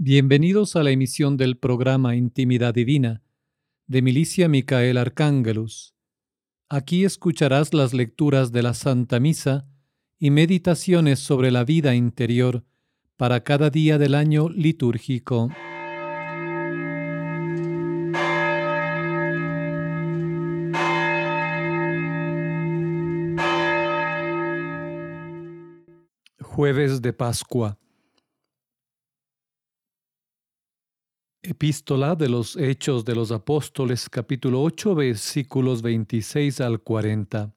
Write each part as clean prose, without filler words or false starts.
Bienvenidos a la emisión del programa Intimidad Divina de Milicia Micael Arcángelus. Aquí escucharás las lecturas de la Santa Misa y meditaciones sobre la vida interior para cada día del año litúrgico. Jueves de Pascua. Epístola de los Hechos de los Apóstoles, capítulo 8, versículos 26 al 40.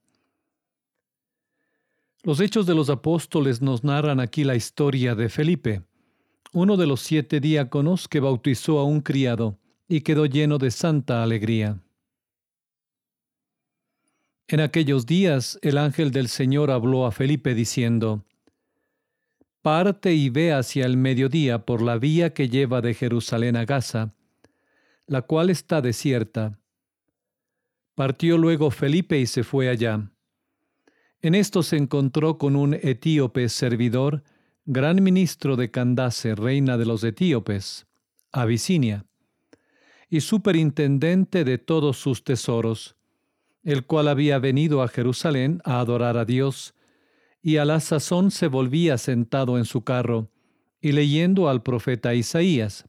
Los Hechos de los Apóstoles nos narran aquí la historia de Felipe, uno de los 7 diáconos que bautizó a un criado y quedó lleno de santa alegría. En aquellos días el ángel del Señor habló a Felipe diciendo: «Parte y ve hacia el mediodía por la vía que lleva de Jerusalén a Gaza, la cual está desierta». Partió luego Felipe y se fue allá. En esto se encontró con un etíope servidor, gran ministro de Candace, reina de los etíopes, Abisinia, y superintendente de todos sus tesoros, el cual había venido a Jerusalén a adorar a Dios, y a la sazón se volvía sentado en su carro, y leyendo al profeta Isaías.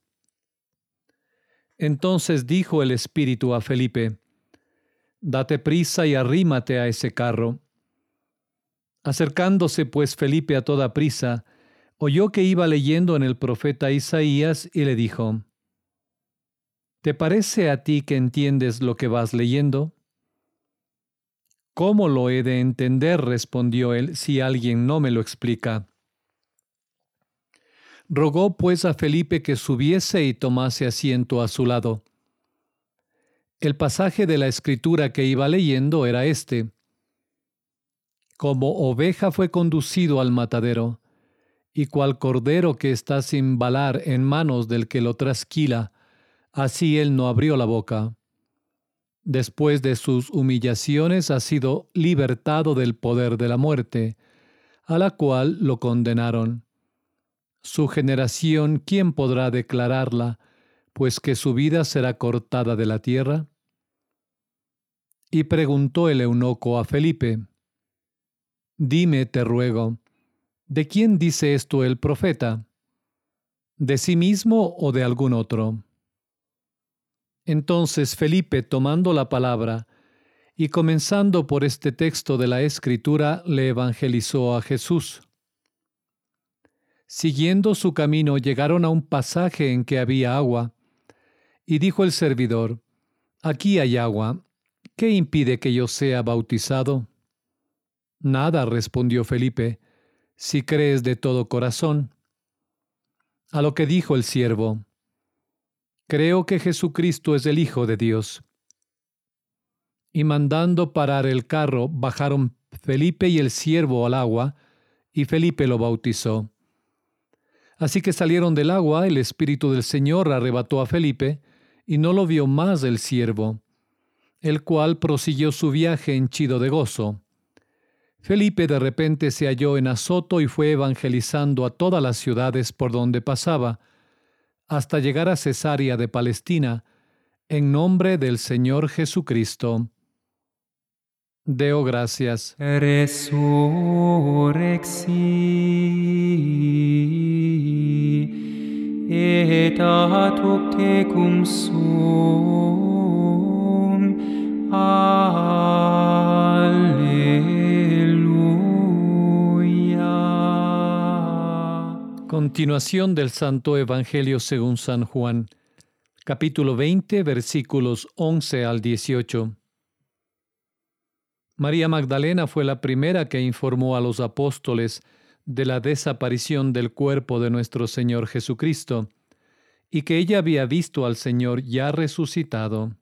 Entonces dijo el Espíritu a Felipe: «Date prisa y arrímate a ese carro». Acercándose pues Felipe a toda prisa, oyó que iba leyendo en el profeta Isaías y le dijo: «¿Te parece a ti que entiendes lo que vas leyendo?». «¿Cómo lo he de entender?», respondió él, «si alguien no me lo explica». Rogó pues a Felipe que subiese y tomase asiento a su lado. El pasaje de la Escritura que iba leyendo era este: «Como oveja fue conducido al matadero, y cual cordero que está sin balar en manos del que lo trasquila, así él no abrió la boca. Después de sus humillaciones ha sido libertado del poder de la muerte, a la cual lo condenaron. Su generación, ¿quién podrá declararla, pues que su vida será cortada de la tierra?». Y preguntó el eunuco a Felipe: «Dime, te ruego, ¿de quién dice esto el profeta? ¿De sí mismo o de algún otro?». Entonces Felipe, tomando la palabra y comenzando por este texto de la Escritura, le evangelizó a Jesús. Siguiendo su camino, llegaron a un pasaje en que había agua, y dijo el servidor: «Aquí hay agua, ¿qué impide que yo sea bautizado?». «Nada», respondió Felipe, «si crees de todo corazón». A lo que dijo el siervo: «Creo que Jesucristo es el Hijo de Dios». Y mandando parar el carro, bajaron Felipe y el siervo al agua, y Felipe lo bautizó. Así que salieron del agua, el Espíritu del Señor arrebató a Felipe, y no lo vio más el siervo, el cual prosiguió su viaje henchido de gozo. Felipe de repente se halló en Azoto y fue evangelizando a todas las ciudades por donde pasaba, hasta llegar a Cesarea de Palestina, en nombre del Señor Jesucristo. Deo gracias. Resurrexi et ad hoc tecum sum. Alleluia. Continuación del Santo Evangelio según San Juan, capítulo 20, versículos 11 al 18. María Magdalena fue la primera que informó a los apóstoles de la desaparición del cuerpo de nuestro Señor Jesucristo, y que ella había visto al Señor ya resucitado.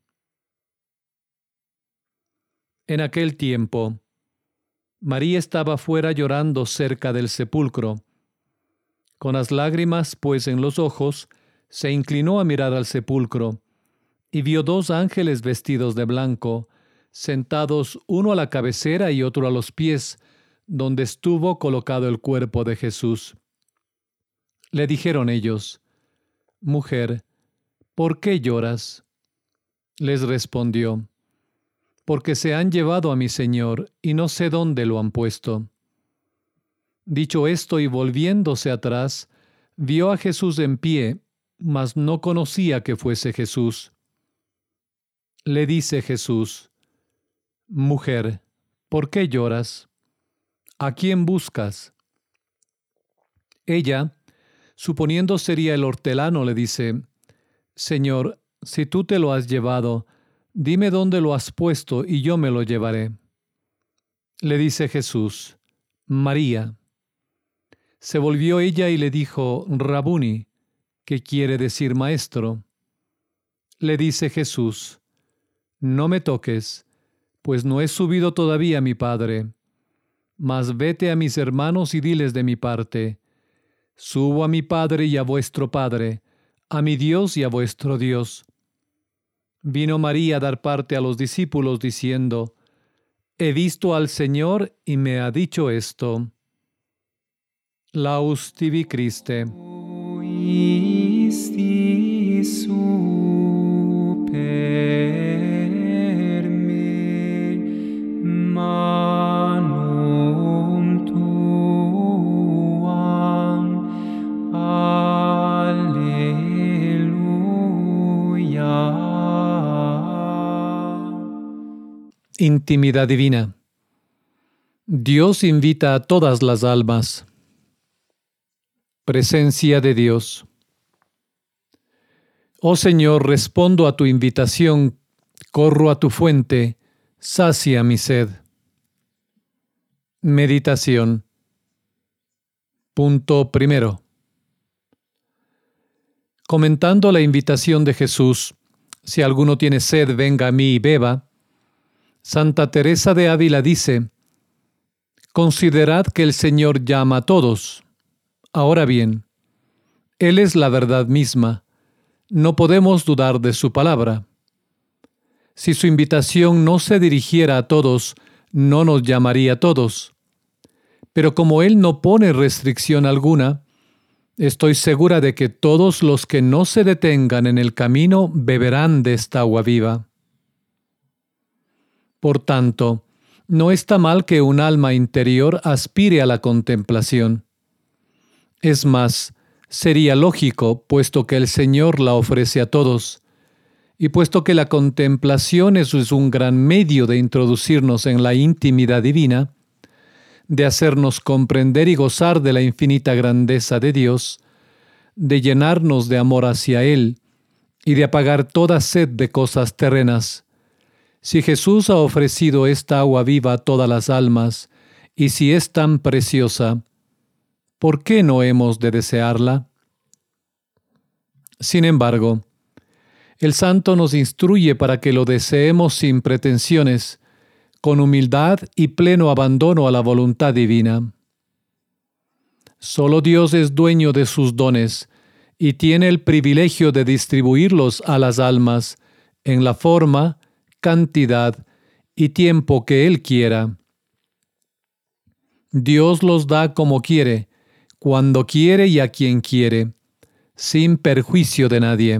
En aquel tiempo, María estaba fuera llorando cerca del sepulcro. Con las lágrimas pues en los ojos, se inclinó a mirar al sepulcro, y vio 2 ángeles vestidos de blanco, sentados uno a la cabecera y otro a los pies, donde estuvo colocado el cuerpo de Jesús. Le dijeron ellos: Mujer, ¿por qué lloras? Les respondió: Porque se han llevado a mi Señor, y no sé dónde lo han puesto. Dicho esto y volviéndose atrás, vio a Jesús en pie, mas no conocía que fuese Jesús. Le dice Jesús: Mujer, ¿por qué lloras? ¿A quién buscas? Ella, suponiendo sería el hortelano, le dice: Señor, si tú te lo has llevado, dime dónde lo has puesto y yo me lo llevaré. Le dice Jesús: María. Se volvió ella y le dijo: Rabuni, que quiere decir maestro. Le dice Jesús: No me toques, pues no he subido todavía a mi Padre. Mas vete a mis hermanos y diles de mi parte: Subo a mi Padre y a vuestro Padre, a mi Dios y a vuestro Dios. Vino María a dar parte a los discípulos diciendo: He visto al Señor y me ha dicho esto. Laus tibi Christe. Isti super me, manum tuam, Alleluia. Intimidad divina. Dios invita a todas las almas. Presencia de Dios. Oh Señor, respondo a tu invitación, corro a tu fuente, sacia mi sed. Meditación. Punto primero. Comentando la invitación de Jesús: si alguno tiene sed, venga a mí y beba, Santa Teresa de Ávila dice: considerad que el Señor llama a todos. Ahora bien, Él es la verdad misma. No podemos dudar de su palabra. Si su invitación no se dirigiera a todos, no nos llamaría a todos. Pero como Él no pone restricción alguna, estoy segura de que todos los que no se detengan en el camino beberán de esta agua viva. Por tanto, no está mal que un alma interior aspire a la contemplación. Es más, sería lógico, puesto que el Señor la ofrece a todos, y puesto que la contemplación es un gran medio de introducirnos en la intimidad divina, de hacernos comprender y gozar de la infinita grandeza de Dios, de llenarnos de amor hacia Él y de apagar toda sed de cosas terrenas. Si Jesús ha ofrecido esta agua viva a todas las almas, y si es tan preciosa, ¿por qué no hemos de desearla? Sin embargo, el santo nos instruye para que lo deseemos sin pretensiones, con humildad y pleno abandono a la voluntad divina. Solo Dios es dueño de sus dones y tiene el privilegio de distribuirlos a las almas en la forma, cantidad y tiempo que Él quiera. Dios los da como quiere, cuando quiere y a quien quiere, sin perjuicio de nadie.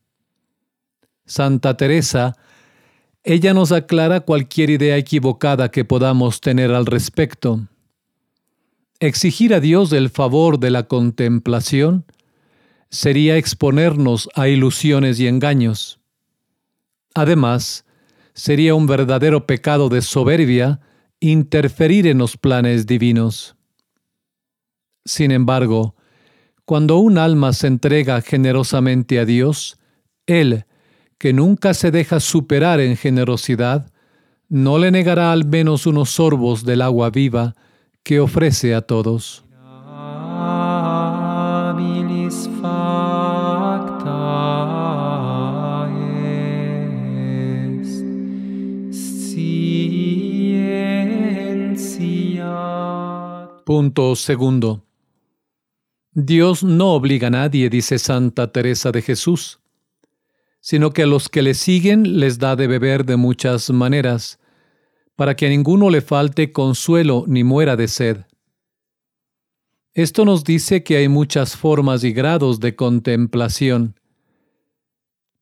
Santa Teresa, ella nos aclara cualquier idea equivocada que podamos tener al respecto. Exigir a Dios el favor de la contemplación sería exponernos a ilusiones y engaños. Además, sería un verdadero pecado de soberbia interferir en los planes divinos. Sin embargo, cuando un alma se entrega generosamente a Dios, Él, que nunca se deja superar en generosidad, no le negará al menos unos sorbos del agua viva que ofrece a todos. Habilis facta est scientia. Punto segundo. Dios no obliga a nadie, dice Santa Teresa de Jesús, sino que a los que le siguen les da de beber de muchas maneras, para que a ninguno le falte consuelo ni muera de sed. Esto nos dice que hay muchas formas y grados de contemplación,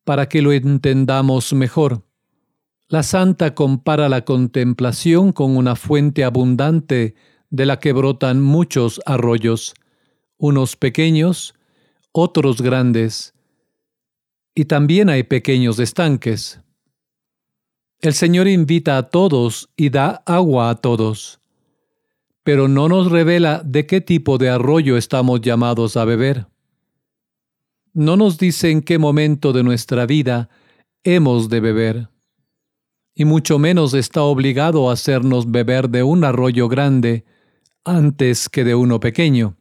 para que lo entendamos mejor. La santa compara la contemplación con una fuente abundante de la que brotan muchos arroyos, unos pequeños, otros grandes, y también hay pequeños estanques. El Señor invita a todos y da agua a todos, pero no nos revela de qué tipo de arroyo estamos llamados a beber. No nos dice en qué momento de nuestra vida hemos de beber, y mucho menos está obligado a hacernos beber de un arroyo grande antes que de uno pequeño.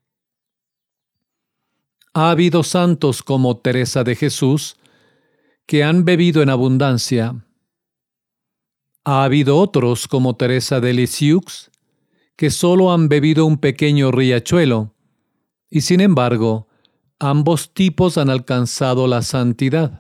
Ha habido santos como Teresa de Jesús que han bebido en abundancia. Ha habido otros como Teresa de Lisieux que solo han bebido un pequeño riachuelo, y sin embargo, ambos tipos han alcanzado la santidad.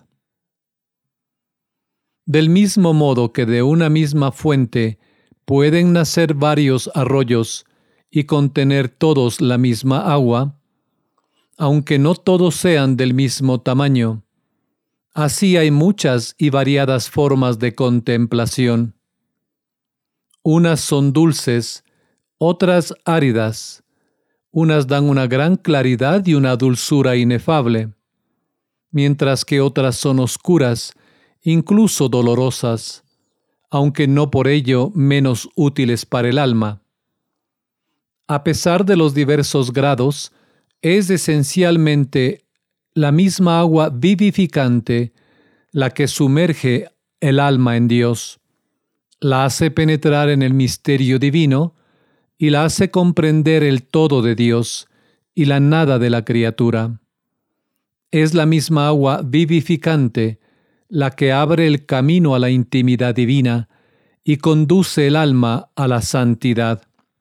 Del mismo modo que de una misma fuente pueden nacer varios arroyos y contener todos la misma agua, aunque no todos sean del mismo tamaño, así hay muchas y variadas formas de contemplación. Unas son dulces, otras áridas. Unas dan una gran claridad y una dulzura inefable, mientras que otras son oscuras, incluso dolorosas, aunque no por ello menos útiles para el alma. A pesar de los diversos grados, es esencialmente la misma agua vivificante la que sumerge el alma en Dios, la hace penetrar en el misterio divino y la hace comprender el todo de Dios y la nada de la criatura. Es la misma agua vivificante la que abre el camino a la intimidad divina y conduce el alma a la santidad.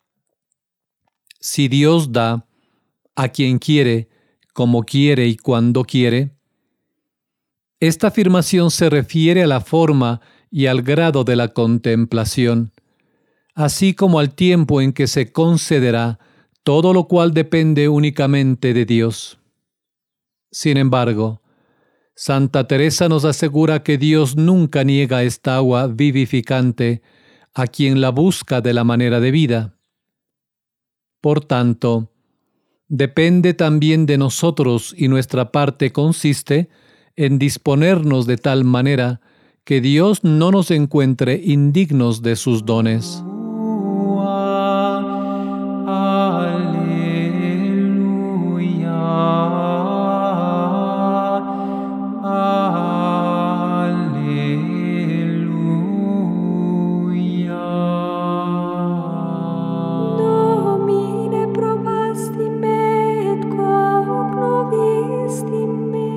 Si Dios da a quien quiere, como quiere y cuando quiere, esta afirmación se refiere a la forma y al grado de la contemplación, así como al tiempo en que se concederá, todo lo cual depende únicamente de Dios. Sin embargo, Santa Teresa nos asegura que Dios nunca niega esta agua vivificante a quien la busca de la manera debida. Por tanto, depende también de nosotros y nuestra parte consiste en disponernos de tal manera que Dios no nos encuentre indignos de sus dones. Domine, probasti me et cognovisti me.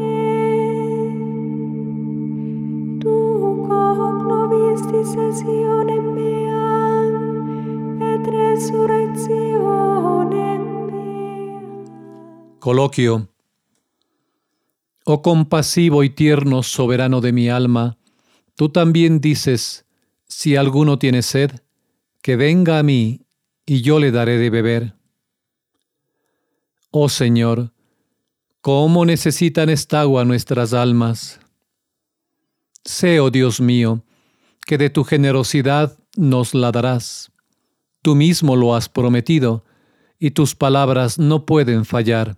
Tu cognovisti sessionem meam et resurrectionem meam. Coloquio. Oh compasivo y tierno soberano de mi alma, tú también dices, si alguno tiene sed, que venga a mí, y yo le daré de beber. Oh Señor, ¿cómo necesitan esta agua nuestras almas? Sé, oh Dios mío, que de tu generosidad nos la darás. Tú mismo lo has prometido, y tus palabras no pueden fallar.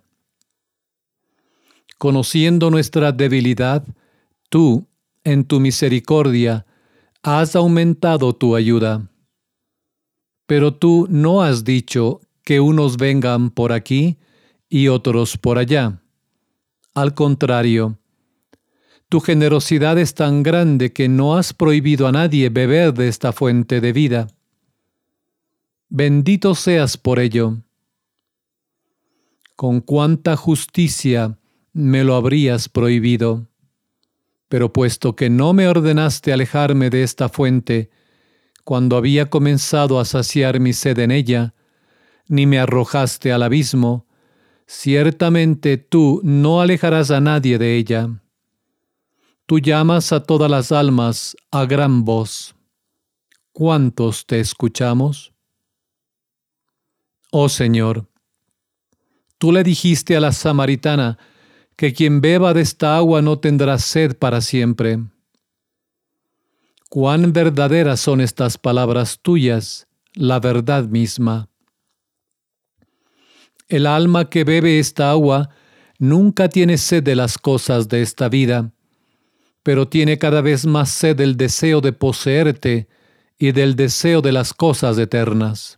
Conociendo nuestra debilidad, tú, en tu misericordia, has aumentado tu ayuda. Pero tú no has dicho que unos vengan por aquí y otros por allá. Al contrario, tu generosidad es tan grande que no has prohibido a nadie beber de esta fuente de vida. Bendito seas por ello. Con cuánta justicia me lo habrías prohibido. Pero puesto que no me ordenaste alejarme de esta fuente, cuando había comenzado a saciar mi sed en ella, ni me arrojaste al abismo, ciertamente tú no alejarás a nadie de ella. Tú llamas a todas las almas a gran voz. ¿Cuántos te escuchamos? Oh Señor, tú le dijiste a la samaritana que quien beba de esta agua no tendrá sed para siempre. Cuán verdaderas son estas palabras tuyas, la verdad misma. El alma que bebe esta agua nunca tiene sed de las cosas de esta vida, pero tiene cada vez más sed del deseo de poseerte y del deseo de las cosas eternas.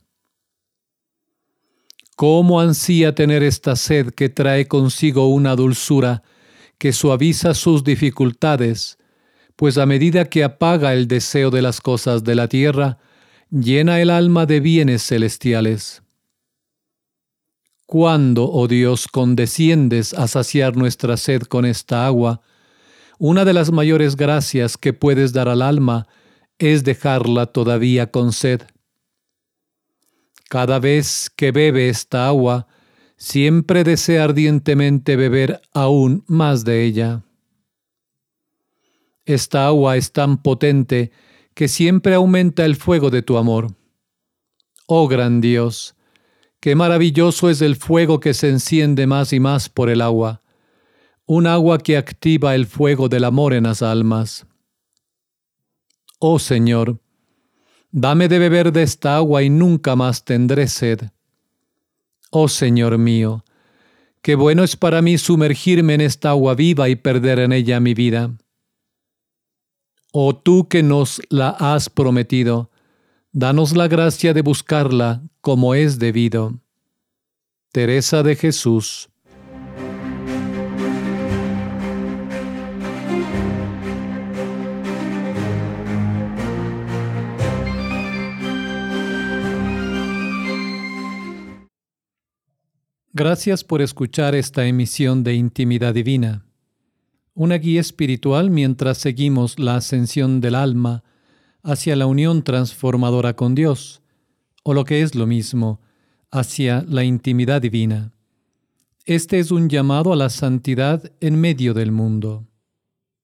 ¿Cómo ansía tener esta sed que trae consigo una dulzura que suaviza sus dificultades, pues a medida que apaga el deseo de las cosas de la tierra, llena el alma de bienes celestiales? ¿Cuándo, oh Dios, condesciendes a saciar nuestra sed con esta agua? Una de las mayores gracias que puedes dar al alma es dejarla todavía con sed. Cada vez que bebe esta agua, siempre desea ardientemente beber aún más de ella. Esta agua es tan potente que siempre aumenta el fuego de tu amor. Oh gran Dios, qué maravilloso es el fuego que se enciende más y más por el agua, un agua que activa el fuego del amor en las almas. Oh Señor, dame de beber de esta agua y nunca más tendré sed. Oh Señor mío, qué bueno es para mí sumergirme en esta agua viva y perder en ella mi vida. Oh tú que nos la has prometido, danos la gracia de buscarla como es debido. Teresa de Jesús. Gracias por escuchar esta emisión de Intimidad Divina, una guía espiritual mientras seguimos la ascensión del alma hacia la unión transformadora con Dios, o lo que es lo mismo, hacia la intimidad divina. Este es un llamado a la santidad en medio del mundo.